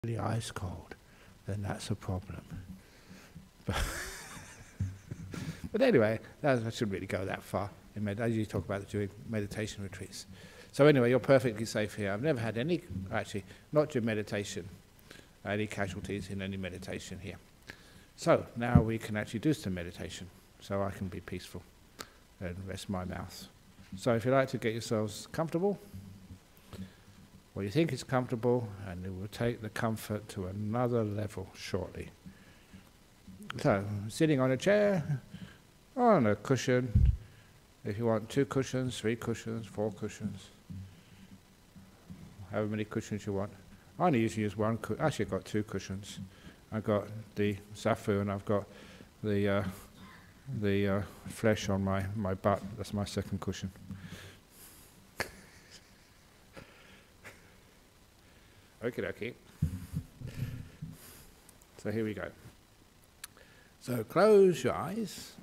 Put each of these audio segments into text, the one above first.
really ice cold, then that's a problem. But anyway, I shouldn't really go that far. I usually talk about doing meditation retreats. So anyway, you're perfectly safe here. I've never had any, actually, not during meditation, any casualties in any meditation here. So now we can actually do some meditation, so I can be peaceful and rest my mouth. So if you like to get yourselves comfortable, well, you think it's comfortable, and it will take the comfort to another level shortly. So, sitting on a chair, on a cushion, if you want 2 cushions, 3 cushions, 4 cushions, however many cushions you want. I only usually use 1 cushion. Actually, I've got 2 cushions. I've got the zafu, and I've got the flesh on my butt. That's my 2nd cushion. Okie dokie. So here we go. So close your eyes.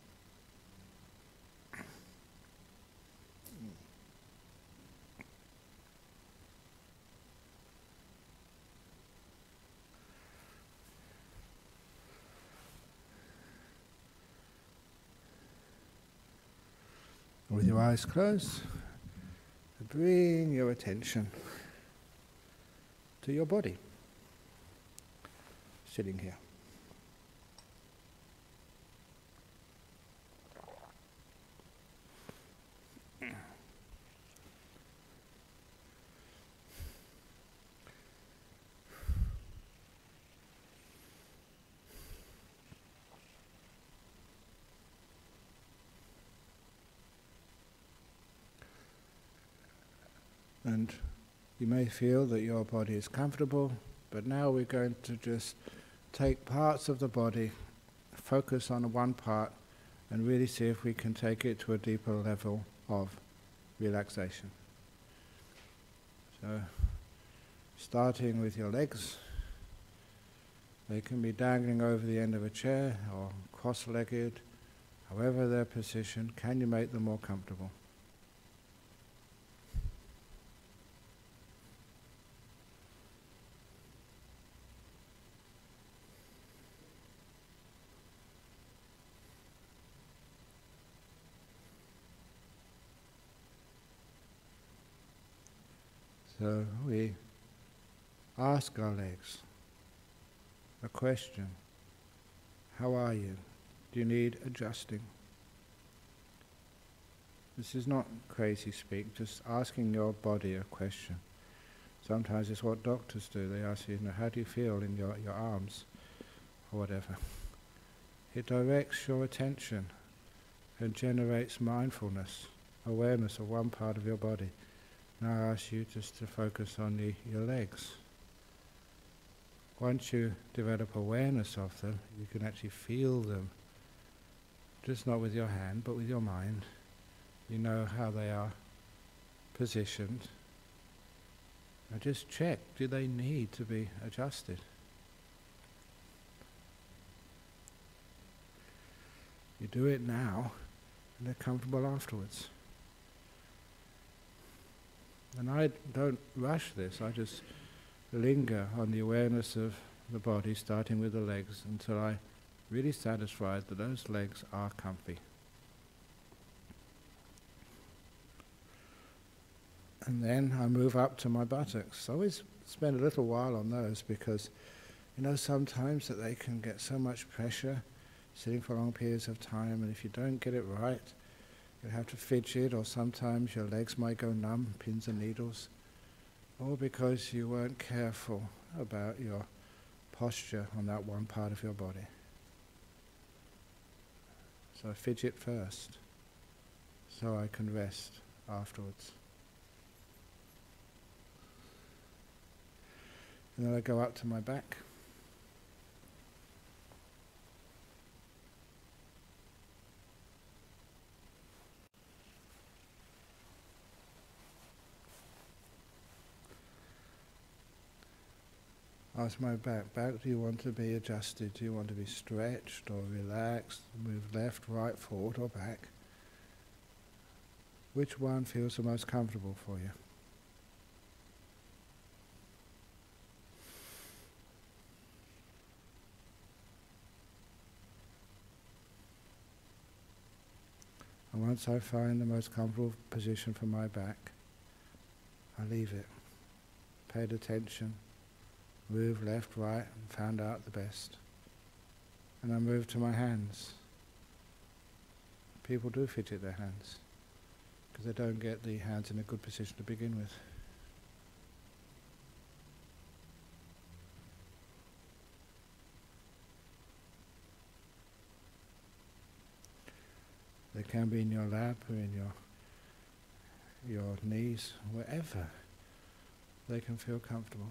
With your eyes closed, bring your attention to your body, sitting here. And you may feel that your body is comfortable, but now we're going to just take parts of the body, focus on one part, and really see if we can take it to a deeper level of relaxation. So, starting with your legs, they can be dangling over the end of a chair or cross-legged, however they're positioned. Can you make them more comfortable? So we ask our legs a question. How are you? Do you need adjusting? This is not crazy speak, just asking your body a question. Sometimes it's what doctors do. They ask you, how do you feel in your arms? Or whatever. It directs your attention and generates mindfulness, awareness of one part of your body. Now I ask you just to focus on your legs. Once you develop awareness of them, you can actually feel them, just not with your hand, but with your mind. You know how they are positioned. Now just check, do they need to be adjusted? You do it now, and they're comfortable afterwards. And I don't rush this, I just linger on the awareness of the body, starting with the legs, until I'm really satisfied that those legs are comfy. And then I move up to my buttocks. I always spend a little while on those because, sometimes that they can get so much pressure sitting for long periods of time, and if you don't get it right, you have to fidget, or sometimes your legs might go numb, pins and needles, or because you weren't careful about your posture on that one part of your body. So I fidget first, so I can rest afterwards. And then I go up to my back. Ask my back, do you want to be adjusted? Do you want to be stretched or relaxed? Move left, right, forward or back? Which one feels the most comfortable for you? And once I find the most comfortable position for my back, I leave it. Paid attention, moved left, right, and found out the best. And I move to my hands. People do fidget their hands, because they don't get the hands in a good position to begin with. They can be in your lap or in your knees, wherever they can feel comfortable.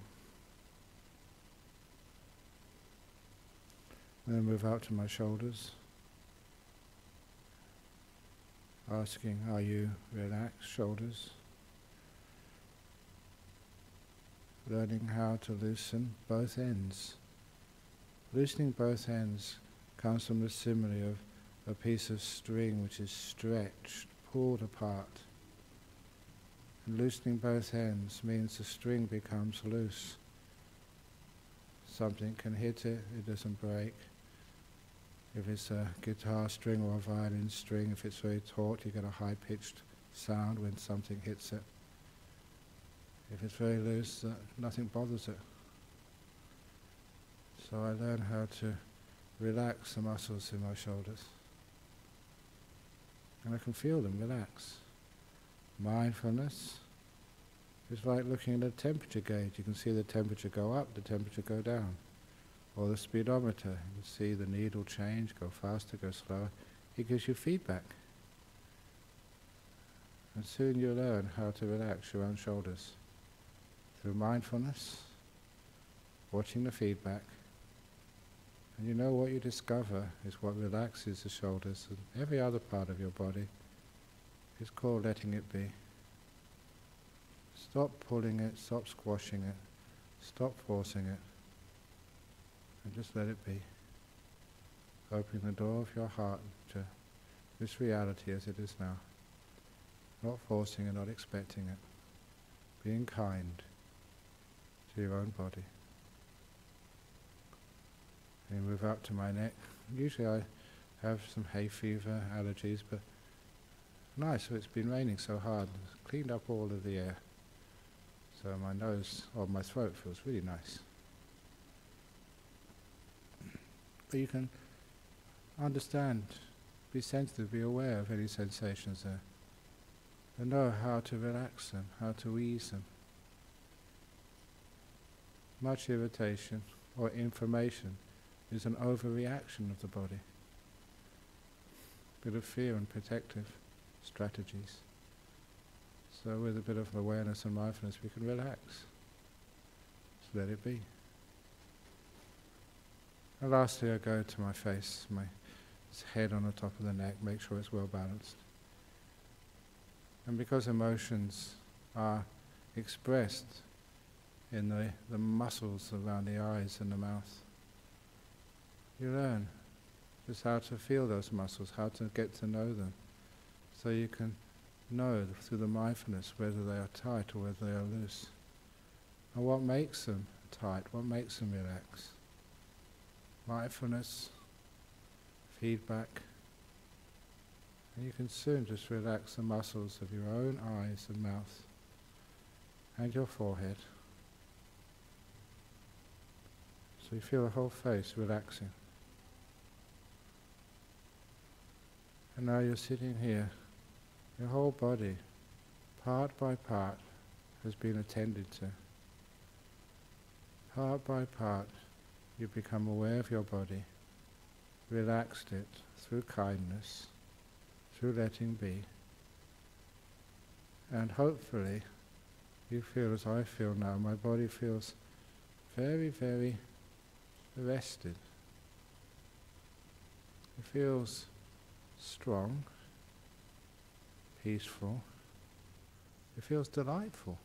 Then move out to my shoulders, asking, are you relaxed, shoulders? Learning how to loosen both ends. Loosening both ends comes from the simile of a piece of string which is stretched, pulled apart. And loosening both ends means the string becomes loose. Something can hit it, it doesn't break. If it's a guitar string or a violin string, if it's very taut, you get a high-pitched sound when something hits it. If it's very loose, nothing bothers it. So I learn how to relax the muscles in my shoulders. And I can feel them relax. Mindfulness is like looking at a temperature gauge. You can see the temperature go up, the temperature go down. Or the speedometer, you can see the needle change, go faster, go slower. It gives you feedback. And soon you learn how to relax your own shoulders. Through mindfulness, watching the feedback. And you know what you discover is what relaxes the shoulders and every other part of your body is called letting it be. Stop pulling it, stop squashing it, stop forcing it, and just let it be. Opening the door of your heart to this reality as it is now. Not forcing it, not expecting it. Being kind to your own body. And move up to my neck. Usually I have some hay fever, allergies, but nice, so it's been raining so hard. It's cleaned up all of the air. So my nose, or my throat feels really nice. But you can understand, be sensitive, be aware of any sensations there. And know how to relax them, how to ease them. Much irritation or inflammation is an overreaction of the body. Bit of fear and protective strategies. So with a bit of awareness and mindfulness we can relax. Just let it be. And lastly I go to my face, my head on the top of the neck, make sure it's well balanced. And because emotions are expressed in the muscles around the eyes and the mouth, you learn just how to feel those muscles, how to get to know them, so you can know through the mindfulness whether they are tight or whether they are loose. And what makes them tight, what makes them relax. Mindfulness, feedback, and you can soon just relax the muscles of your own eyes and mouth and your forehead. So you feel the whole face relaxing. And now you're sitting here, your whole body, part by part, has been attended to. Part by part, you become aware of your body, relaxed it through kindness, through letting be. And hopefully, you feel as I feel now, my body feels very, very rested. It feels strong, peaceful. It feels delightful.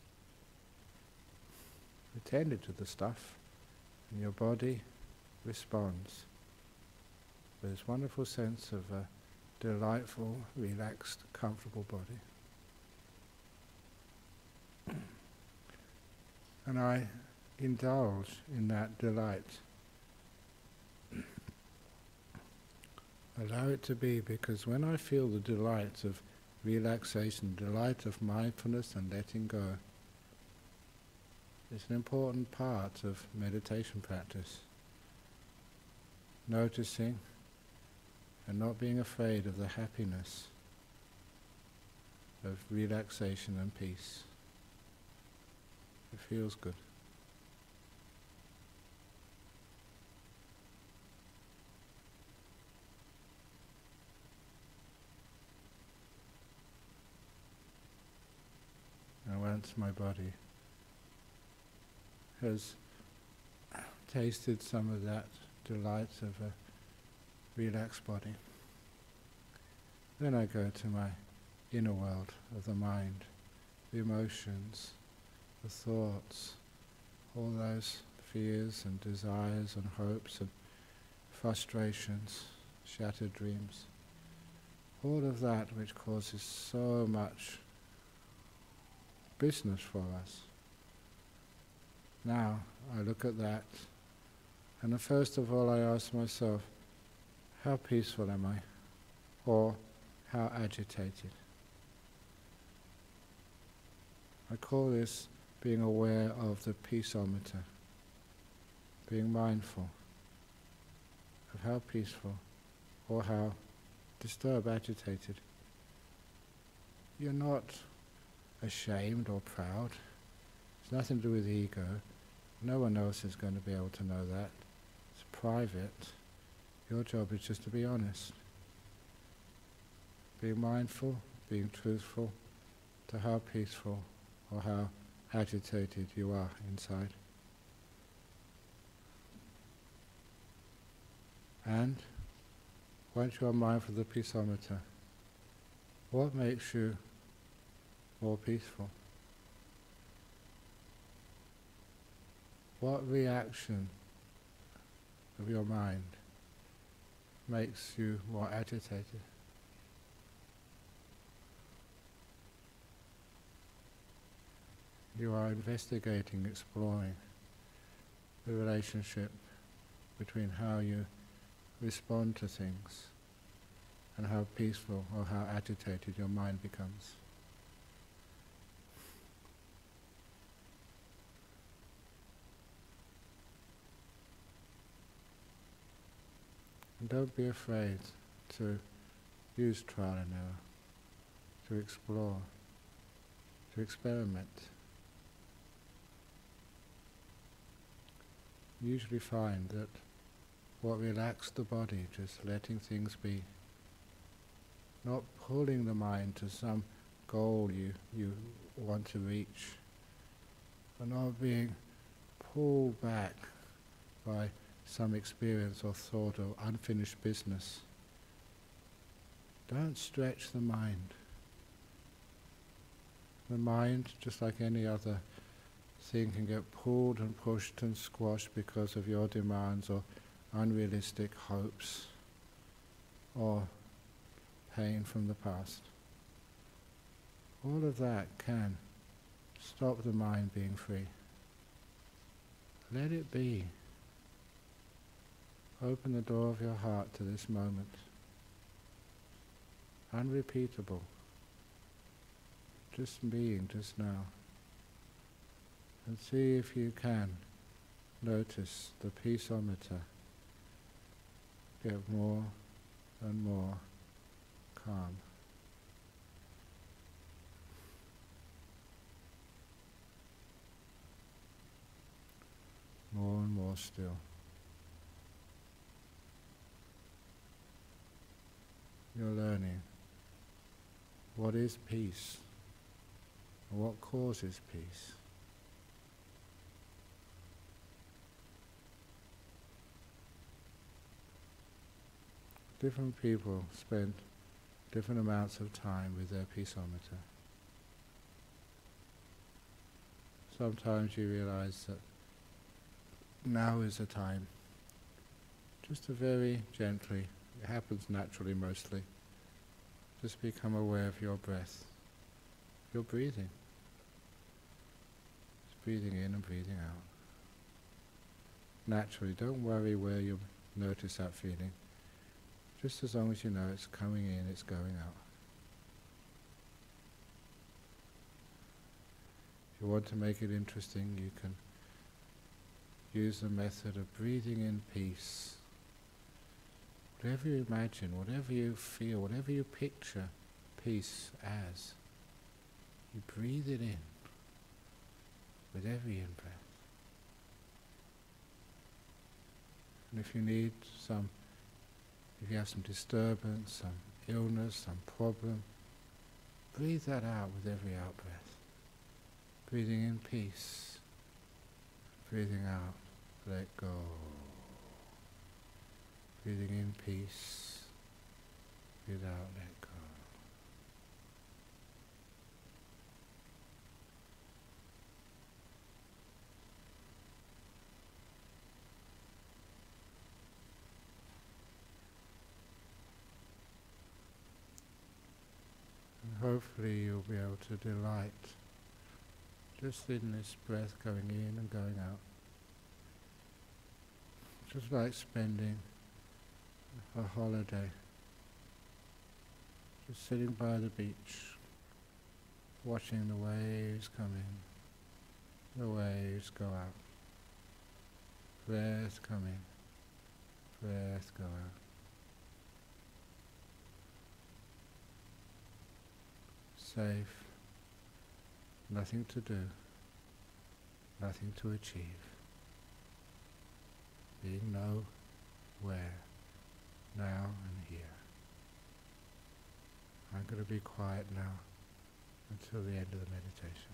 Attended to the stuff, and your body responds with this wonderful sense of a delightful, relaxed, comfortable body. And I indulge in that delight. Allow it to be, because when I feel the delight of relaxation, delight of mindfulness and letting go, it's an important part of meditation practice. Noticing and not being afraid of the happiness of relaxation and peace. It feels good. And once my body has tasted some of that delight of a relaxed body, then I go to my inner world of the mind, the emotions, the thoughts, all those fears and desires and hopes and frustrations, shattered dreams, all of that which causes so much business for us. Now I look at that, and then first of all I ask myself, how peaceful am I? Or how agitated? I call this being aware of the peaceometer, being mindful of how peaceful or how disturbed, agitated. You're not ashamed or proud. It's nothing to do with ego. No one else is going to be able to know that. It's private. Your job is just to be honest. Being mindful, being truthful to how peaceful or how agitated you are inside. And once you are mindful of the peaceometer, what makes you more peaceful? What reaction of your mind makes you more agitated? You are investigating, exploring the relationship between how you respond to things and how peaceful or how agitated your mind becomes. And don't be afraid to use trial and error, to explore, to experiment. You usually find that what relaxes the body, just letting things be, not pulling the mind to some goal you want to reach, but not being pulled back by some experience or thought or unfinished business. Don't stretch the mind. The mind, just like any other thing, can get pulled and pushed and squashed because of your demands or unrealistic hopes or pain from the past. All of that can stop the mind being free. Let it be. Open the door of your heart to this moment. Unrepeatable. Just being, just now. And see if you can notice the peaceometer get more and more calm. More and more still. You're learning what is peace and what causes peace. Different people spend different amounts of time with their peaceometer. Sometimes you realize that now is the time, just to very gently, it happens naturally mostly, just become aware of your breath, your breathing. Just breathing in and breathing out. Naturally, don't worry where you notice that feeling. Just as long as you know it's coming in, it's going out. If you want to make it interesting, you can use the method of breathing in peace. Whatever you imagine, whatever you feel, whatever you picture peace as, you breathe it in with every in-breath. And if you need if you have some disturbance, some illness, some problem, breathe that out with every out-breath. Breathing in peace, breathing out, let go. Breathing in peace, breathe out, let go. And hopefully you'll be able to delight just in this breath going in and going out. Just like spending a holiday, just sitting by the beach, watching the waves come in, the waves go out, breath come in, breath go out. Safe, nothing to do, nothing to achieve, being nowhere, now and here. I'm going to be quiet now until the end of the meditation.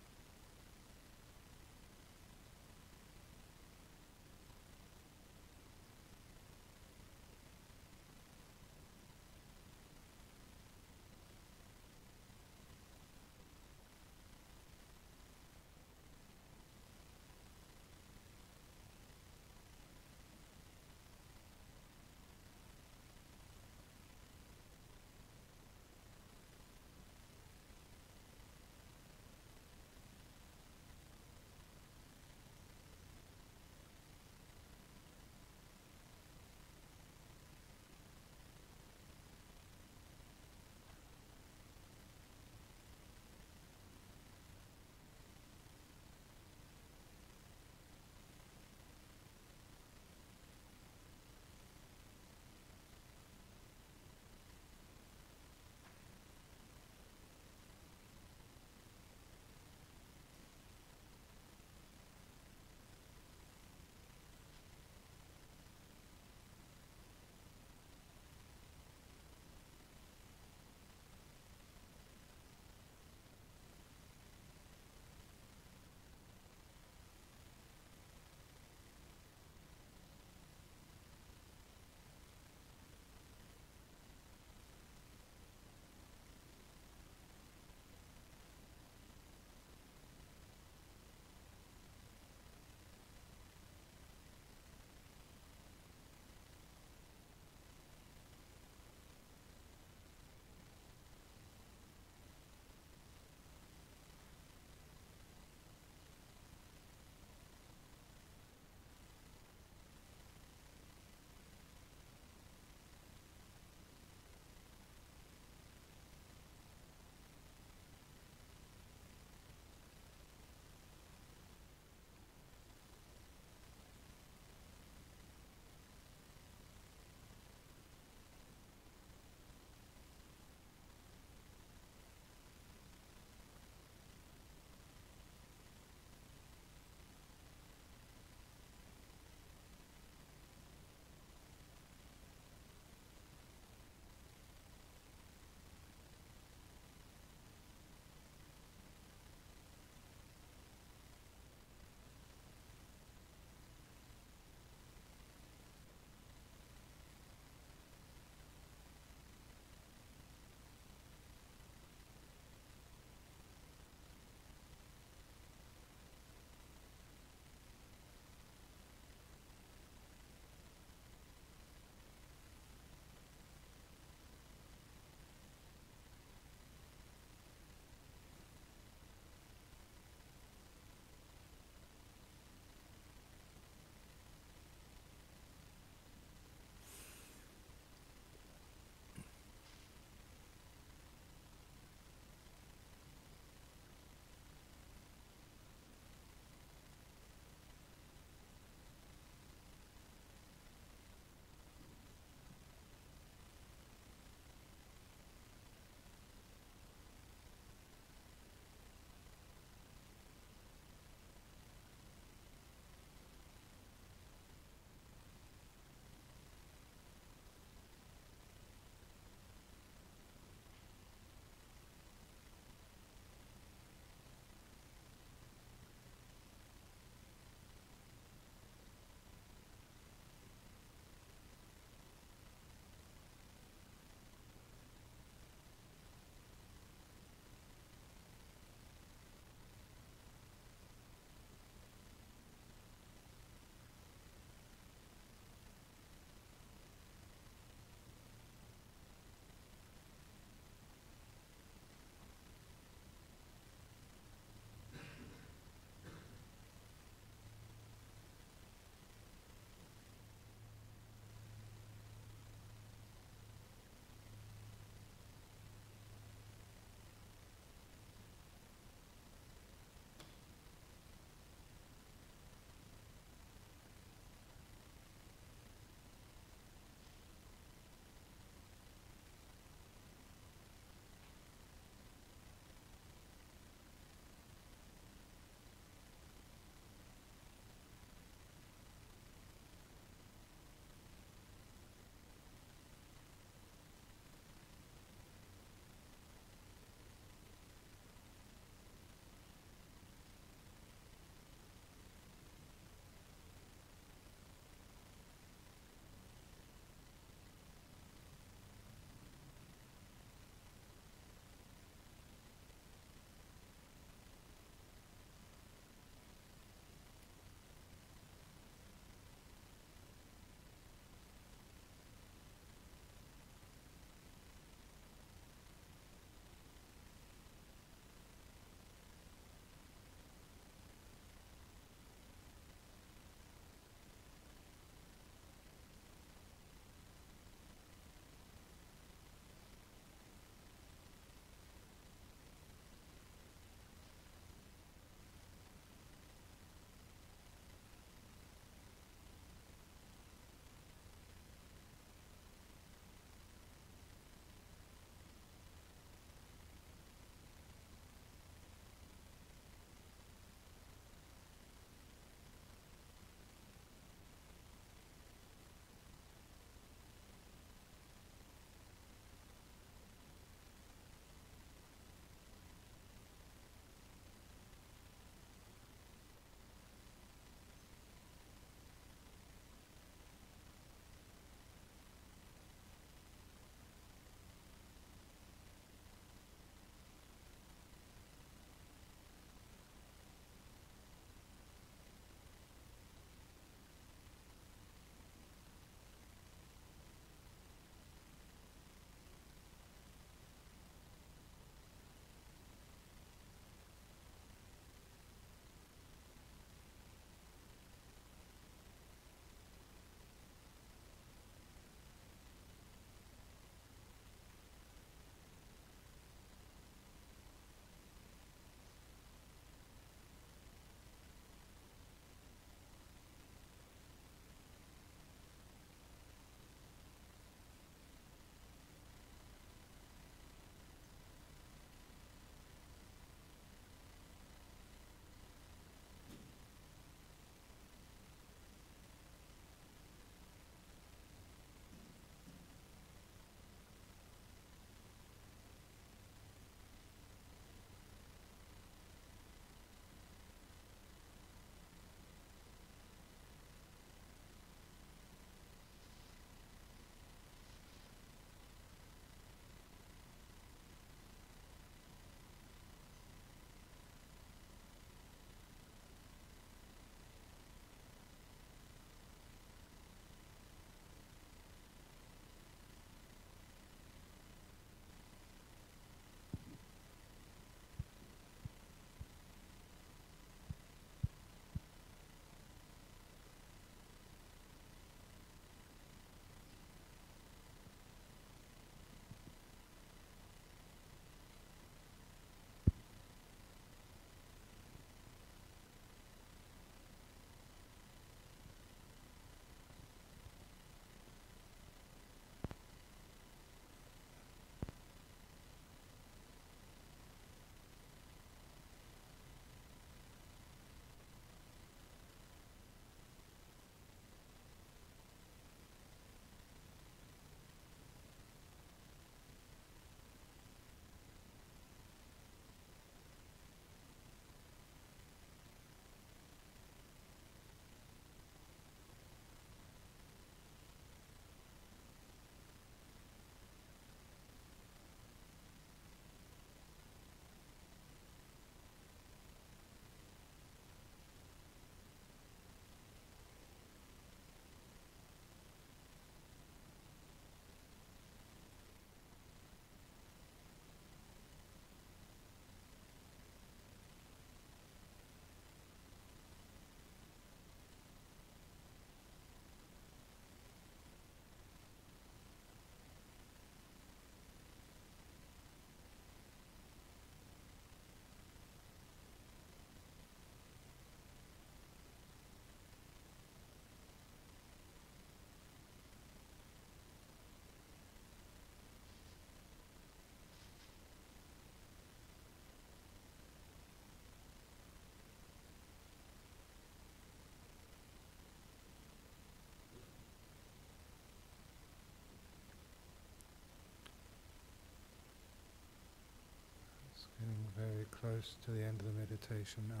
Getting very close to the end of the meditation now.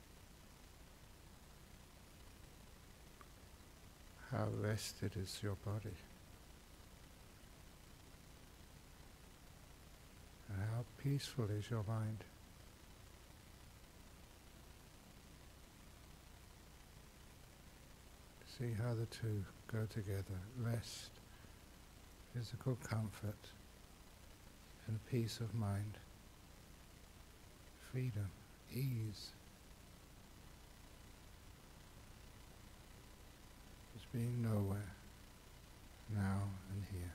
How rested is your body? And how peaceful is your mind? See how the two go together. Rest, physical comfort, and peace of mind. Freedom, ease. Just being nowhere, now and here.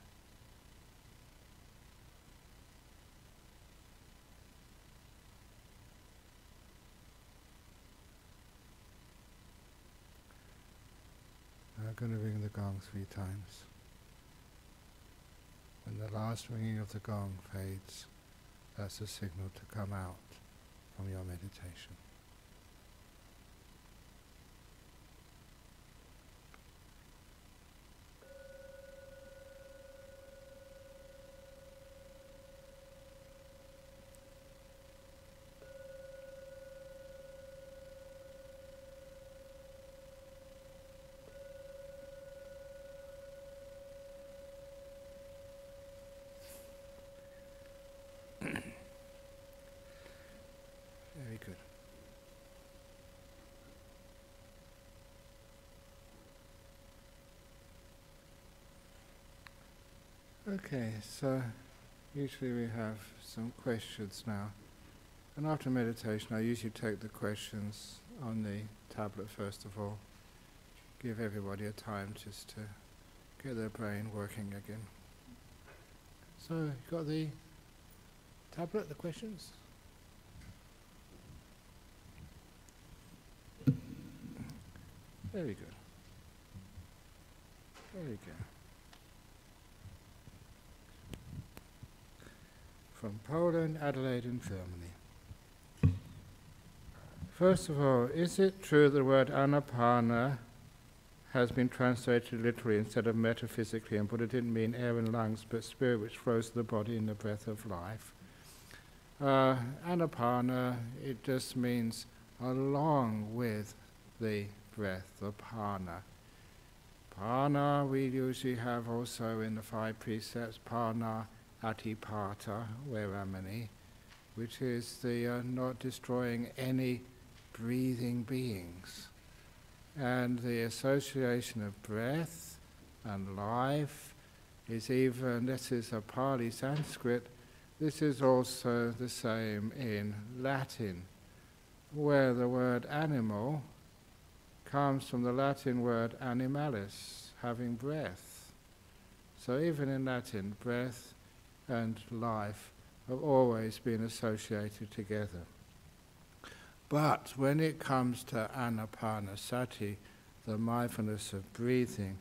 I'm going to ring the gong 3 times. When the last ringing of the gong fades, that's a signal to come out from your meditation. Very good. Okay, so usually we have some questions now. And after meditation, I usually take the questions on the tablet first of all. Give everybody a time just to get their brain working again. So, you got the tablet, the questions? Very good. Very good. From Poland, Adelaide in Germany. First of all, is it true the word anapana has been translated literally instead of metaphysically, and Buddha didn't mean air and lungs, but spirit which flows to the body in the breath of life? Anapana, it just means along with the breath, the pana. Pana we usually have also in the 5 precepts, pana atipata, veramani, which is the not destroying any breathing beings. And the association of breath and life is even, this is a Pali Sanskrit, this is also the same in Latin, where the word animal comes from the Latin word animalis, having breath. So even in Latin, breath and life have always been associated together. But when it comes to anapanasati, the mindfulness of breathing,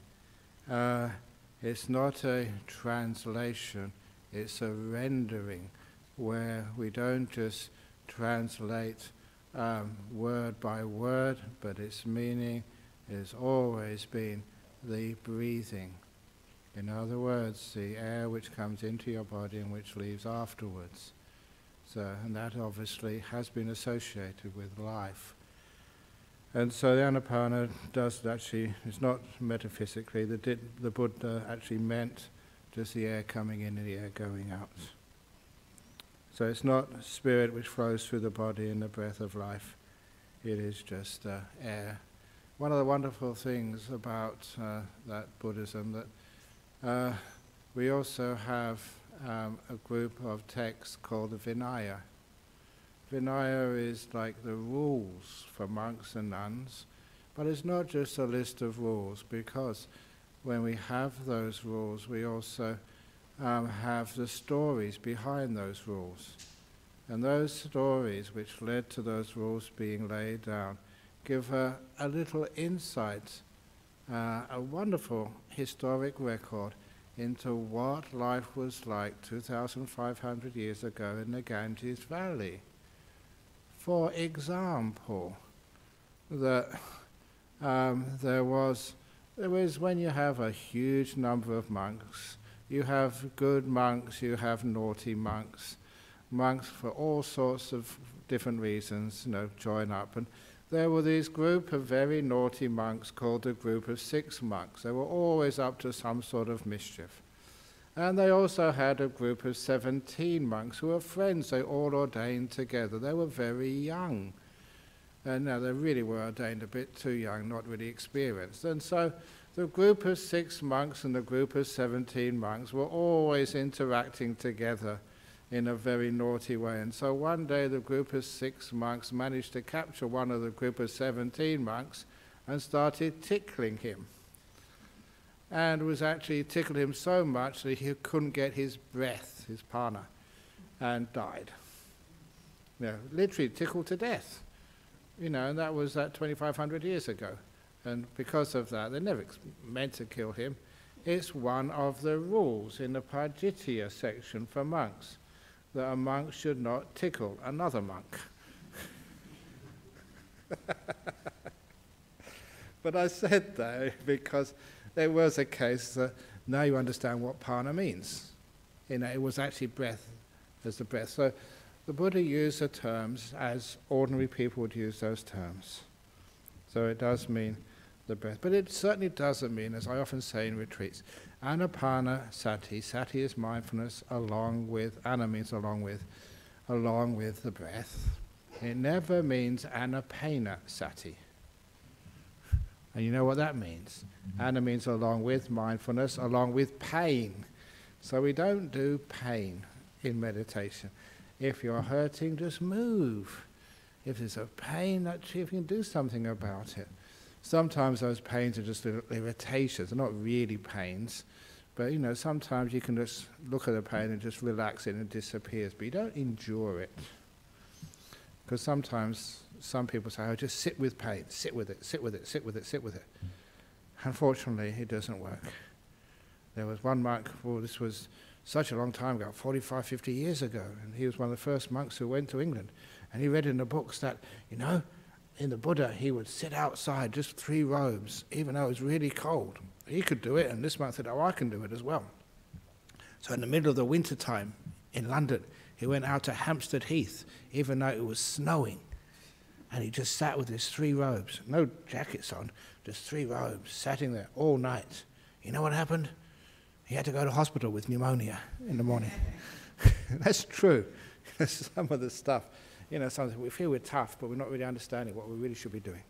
it's not a translation, it's a rendering, where we don't just translate word by word, but its meaning has always been the breathing. In other words, the air which comes into your body and which leaves afterwards. So, and that obviously has been associated with life. And so the Anapana does actually, it's not metaphysically, the Buddha actually meant just the air coming in and the air going out. So it's not spirit which flows through the body in the breath of life, it is just air. One of the wonderful things about that Buddhism, that we also have a group of texts called the Vinaya. Vinaya is like the rules for monks and nuns, but it's not just a list of rules, because when we have those rules, we also have the stories behind those rules. And those stories which led to those rules being laid down give a little insight, a wonderful historic record into what life was like 2,500 years ago in the Ganges Valley. For example, that there was when you have a huge number of monks, you have good monks, you have naughty monks. monks for all sorts of different reasons, join up. And there were this group of very naughty monks called the group of 6 monks. They were always up to some sort of mischief. And they also had a group of 17 monks who were friends. They all ordained together. They were very young. And now they really were ordained a bit too young, not really experienced. And so the group of 6 monks and the group of 17 monks were always interacting together in a very naughty way. And so one day the group of 6 monks managed to capture one of the group of 17 monks and started tickling him. And was actually tickled him so much that he couldn't get his breath, his prana, and died. Literally tickled to death. And that was 2,500 years ago. And because of that, they never meant to kill him. It's one of the rules in the Pajitya section for monks, that a monk should not tickle another monk. But I said that because there was a case that now you understand what prana means. It was actually breath as the breath. So the Buddha used the terms as ordinary people would use those terms. So it does mean the breath. But it certainly doesn't mean, as I often say in retreats, Anapana Sati. Sati is mindfulness along with, ana means along with the breath. It never means Anapana Sati. And you know what that means? Ana means along with mindfulness, along with pain. So we don't do pain in meditation. If you're hurting, just move. If there's a pain, see if you can do something about it. Sometimes those pains are just little irritations. They're not really pains. But, sometimes you can just look at the pain and just relax it and it disappears. But you don't endure it. Because sometimes some people say, oh, just sit with pain. Sit with it, sit with it, sit with it, sit with it. Unfortunately, it doesn't work. There was one monk, this was such a long time ago, 45, 50 years ago, and he was one of the first monks who went to England. And he read in the books that, in the Buddha, he would sit outside, just 3 robes, even though it was really cold. He could do it, and this monk said, oh, I can do it as well. So in the middle of the winter time in London, he went out to Hampstead Heath, even though it was snowing. And he just sat with his 3 robes, no jackets on, just 3 robes, sitting there all night. You know what happened? He had to go to hospital with pneumonia in the morning. That's true. Some of the stuff, sometimes we feel we're tough, but we're not really understanding what we really should be doing.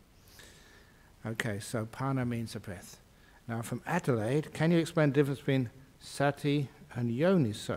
Okay, so prana means the breath. Now from Adelaide, can you explain the difference between sati and yoniso?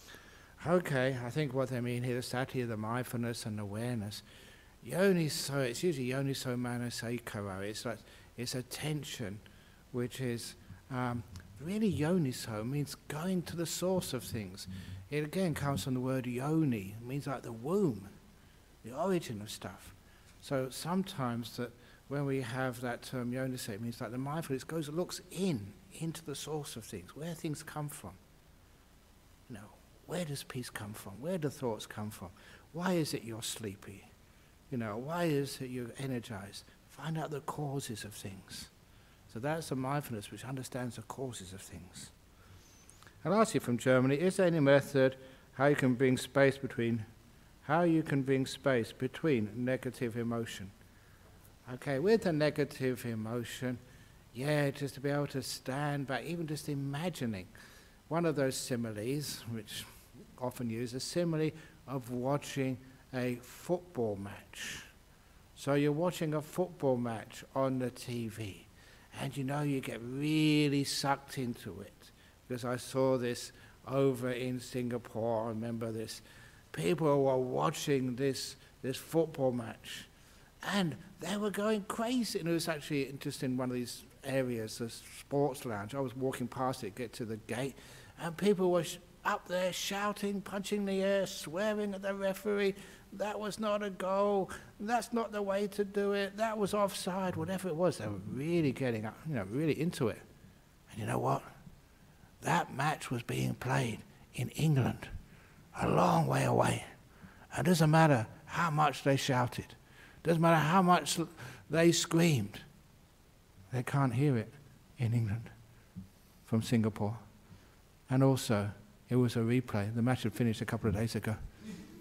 Okay, I think what they mean here is sati, the mindfulness and awareness. Yoniso, it's usually yoniso manasikaro. It's attention, which is really yoniso means going to the source of things. It again comes from the word yoni. It means like the womb, the origin of stuff. So sometimes that when we have that term yoniso, it means like the mindfulness looks into the source of things, where things come from. Where does peace come from? Where do thoughts come from? Why is it you're sleepy? Why is it you're energized? Find out the causes of things. So that's the mindfulness which understands the causes of things. And lastly, from Germany, is there any method how you can bring space between negative emotion? Okay, with the negative emotion, just to be able to stand back, even just imagining. One of those similes, which often used, a simile of watching a football match. So you're watching a football match on the TV, and you get really sucked into it. Because I saw this over in Singapore, I remember this. People were watching this football match, and they were going crazy. And it was actually just in one of these areas, the sports lounge. I was walking past it, get to the gate, and people were up there shouting, punching the air, swearing at the referee. That was not a goal. That's not the way to do it. That was offside. Whatever it was, they were really getting up, really into it. And you know what? That match was being played in England, a long way away. It doesn't matter how much they shouted. Doesn't matter how much they screamed. They can't hear it in England from Singapore. And also, it was a replay. The match had finished a couple of days ago.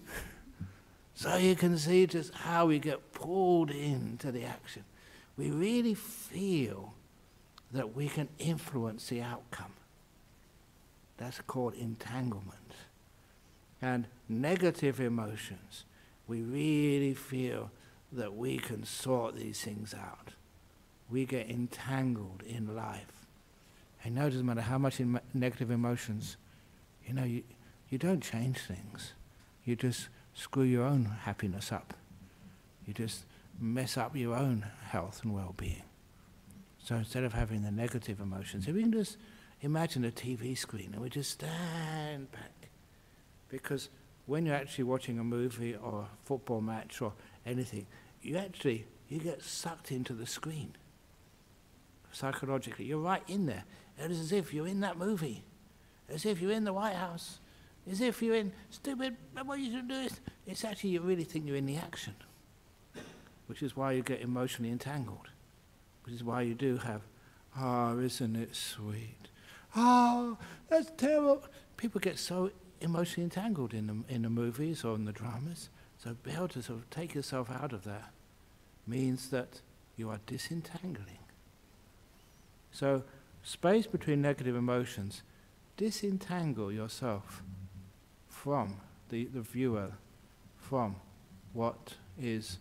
So you can see just how we get pulled into the action. We really feel that we can influence the outcome. That's called entanglement. And negative emotions, we really feel that we can sort these things out. We get entangled in life. And no, it doesn't matter how much negative emotions, you don't change things. You just screw your own happiness up. You just mess up your own health and well-being. So instead of having the negative emotions, if we can just imagine a TV screen and we just stand back. Because when you're actually watching a movie or a football match or anything, you get sucked into the screen. Psychologically, you're right in there. It is as if you're in that movie. As if you're in the White House. As if you're in, stupid, what you should do is, it's actually you really think you're in the action. Which is why you get emotionally entangled. Which is why you do have, isn't it sweet? That's terrible. People get so emotionally entangled in the movies or in the dramas. So be able to sort of take yourself out of that means that you are disentangling. So space between negative emotions, disentangle yourself from the viewer, from what is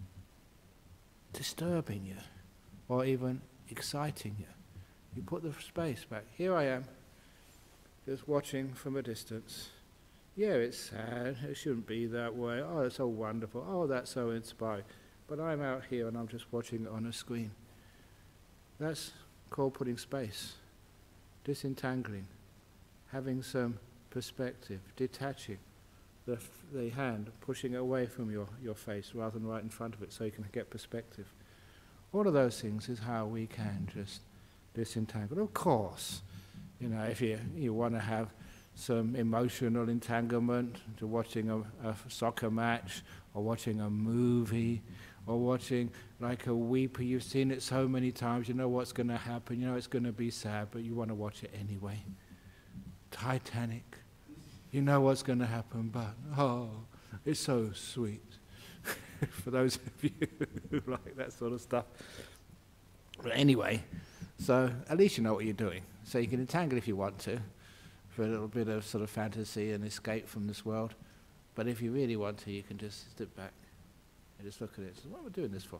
disturbing you or even exciting you. You put the space back. Here I am, just watching from a distance. Yeah, it's sad. It shouldn't be that way. Oh, it's so wonderful. Oh, that's so inspiring. But I'm out here and I'm just watching it on a screen. That's called putting space, disentangling, having some perspective, detaching the hand, pushing it away from your face rather than right in front of it so you can get perspective. All of those things is how we can just disentangle. Of course, if you want to have some emotional entanglement to watching a soccer match or watching a movie or watching like a weeper, you've seen it so many times, you know what's going to happen, you know it's going to be sad, but you want to watch it anyway. Titanic, you know what's going to happen, but it's so sweet. For those of you who like that sort of stuff. But anyway, so at least you know what you're doing. So you can entangle if you want to, for a little bit of sort of fantasy and escape from this world. But if you really want to, you can just step back and just look at it. So what am I doing this for?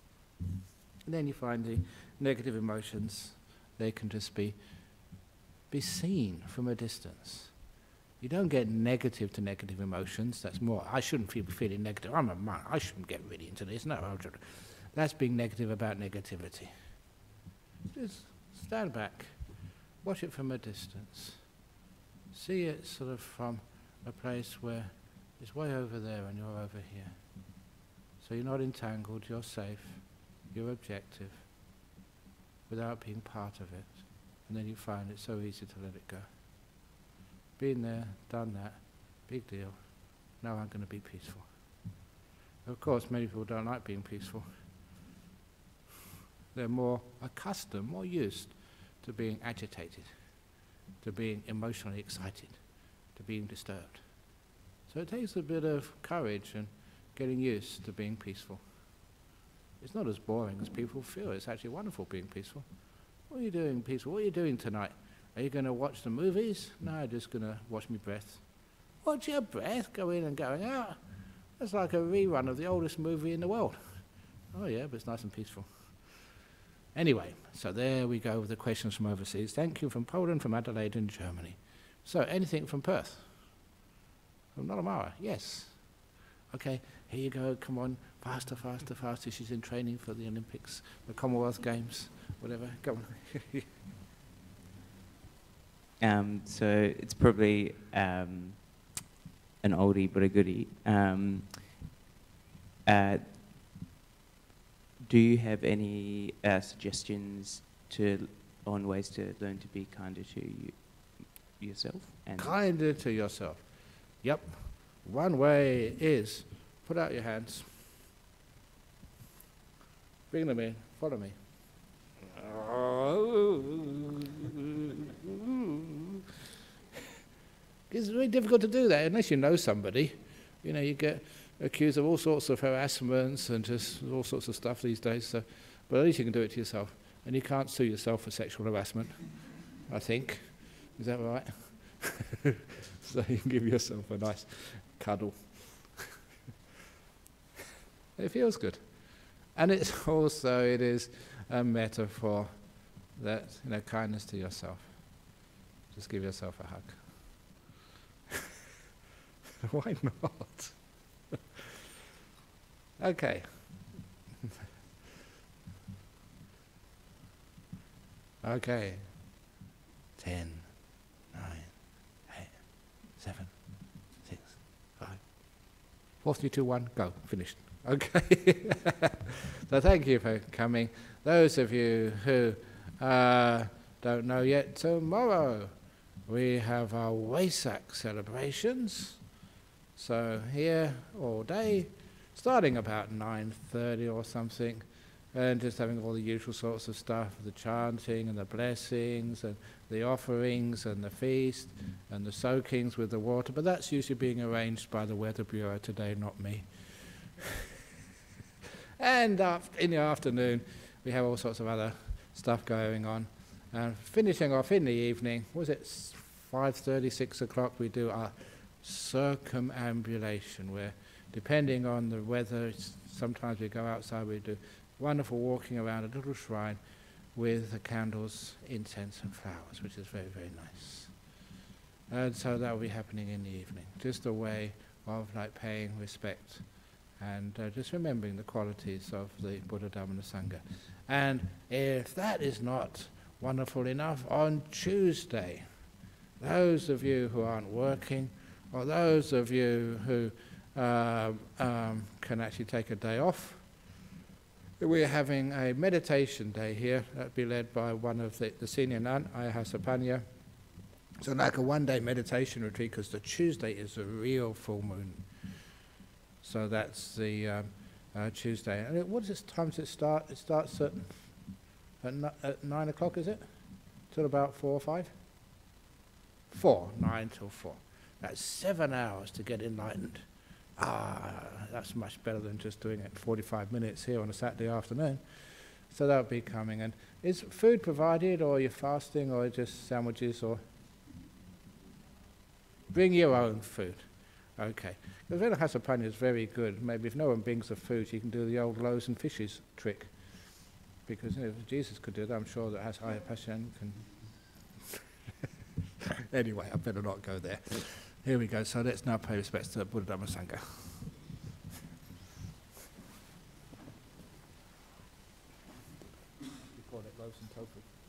And then you find the negative emotions, they can just be seen from a distance. You don't get negative to negative emotions. That's more, I shouldn't be feeling negative. I'm a man, I shouldn't get really into this. No, that's being negative about negativity. Just stand back, watch it from a distance. See it sort of from a place where it's way over there and you're over here. So you're not entangled, you're safe, you're objective, without being part of it. And then you find it so easy to let it go. Been there, done that, big deal. Now I'm going to be peaceful. Of course, many people don't like being peaceful. They're more accustomed, more used to being agitated, to being emotionally excited, to being disturbed. So it takes a bit of courage and getting used to being peaceful. It's not as boring as people feel. It's actually wonderful being peaceful. What are you doing peaceful? What are you doing tonight? Are you going to watch the movies? No, I'm just going to watch my breath. Watch your breath, go in and going out. That's like a rerun of the oldest movie in the world. Oh yeah, but it's nice and peaceful. Anyway, so there we go with the questions from overseas. Thank you from Poland, from Adelaide in Germany. So anything from Perth? From Nollamara? Yes. Okay, here you go, come on, faster, faster, faster. She's in training for the Olympics, the Commonwealth Games, whatever, go on. So it's probably an oldie but a goodie. Do you have any suggestions on ways to learn to be kinder to yourself? And kinder to yourself. Yep. One way is put out your hands. Bring them in. Follow me. It's very difficult to do that unless you know somebody. You know, you get accused of all sorts of harassments and just all sorts of stuff these days. So, but at least you can do it to yourself. And you can't sue yourself for sexual harassment, I think. Is that right? So you can give yourself a nice cuddle. It feels good. And it's also, it is a metaphor that, kindness to yourself. Just give yourself a hug. Why not? Okay. Okay. 10, 9, 8, 7, 6, 5, 4, 3, 2, 1, go. Finished. Okay. So thank you for coming. Those of you who don't know yet, tomorrow we have our Wesak celebrations. So here all day, starting about 9:30 or something, and just having all the usual sorts of stuff, the chanting and the blessings and the offerings and the feast and the soakings with the water. But that's usually being arranged by the Weather Bureau today, not me. And in the afternoon, we have all sorts of other stuff going on. And finishing off in the evening, was it 5:30, 6 o'clock, we do our circumambulation, where depending on the weather, sometimes we go outside, we do wonderful walking around a little shrine with the candles, incense and flowers, which is very, very nice. And so that will be happening in the evening. Just a way of paying respect and just remembering the qualities of the Buddha, Dhamma and the Sangha. And if that is not wonderful enough, on Tuesday, those of you who aren't working, or those of you who can actually take a day off, we're having a meditation day here that'll be led by one of the senior nun, Ayahasapanya. So like a one-day meditation retreat, because the Tuesday is a real full moon. So that's the Tuesday. And what time does it start? It starts at 9 o'clock, is it? Till about 4 or 5? 4, 9 till 4. That's 7 hours to get enlightened. That's much better than just doing it 45 minutes here on a Saturday afternoon. So that'll be coming. And is food provided, or you're fasting, or just sandwiches, or? Bring your own food. Okay. Because Ayahasapanya is very good. Maybe if no one brings the food, you can do the old loaves and fishes trick. Because if Jesus could do that, I'm sure that Ayahasapanya can. Anyway, I better not go there. Here we go. So let's now pay respects to the Buddha, Dhamma, Sangha. We call it loaves and tofu.